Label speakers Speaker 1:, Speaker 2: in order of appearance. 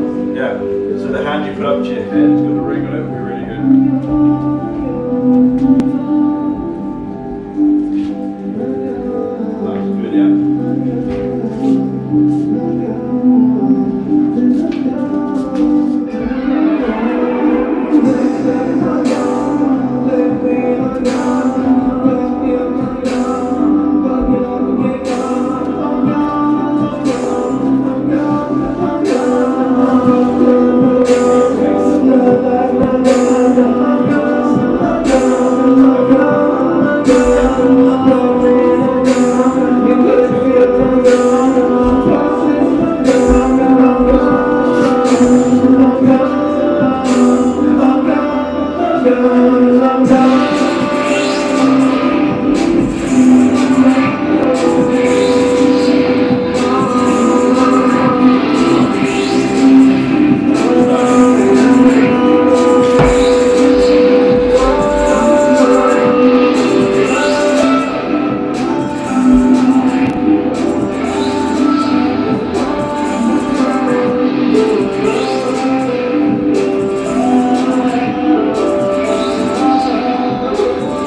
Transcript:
Speaker 1: Yeah. So the hand you put up to your head has got the ring on it, will be really good.